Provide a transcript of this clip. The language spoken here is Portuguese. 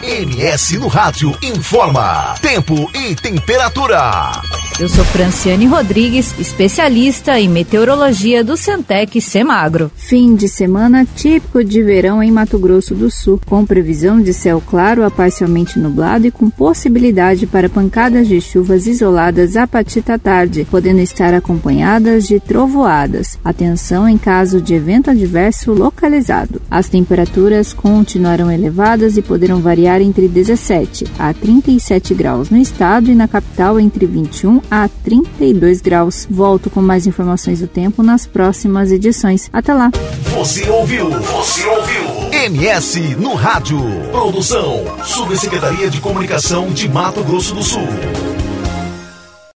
MS no Rádio informa tempo e temperatura. Eu sou Franciane Rodrigues, especialista em meteorologia do Centec Semagro. Fim de semana típico de verão em Mato Grosso do Sul, com previsão de céu claro a parcialmente nublado e com possibilidade para pancadas de chuvas isoladas a partir da tarde, podendo estar acompanhadas de trovoadas. Atenção em caso de evento adverso localizado. As temperaturas continuarão elevadas e poderão variar entre 17 a 37 graus no estado e na capital entre 21 a 32 graus. Volto com mais informações do tempo nas próximas edições. Até lá. Você ouviu MS no Rádio. Produção, Subsecretaria de Comunicação de Mato Grosso do Sul.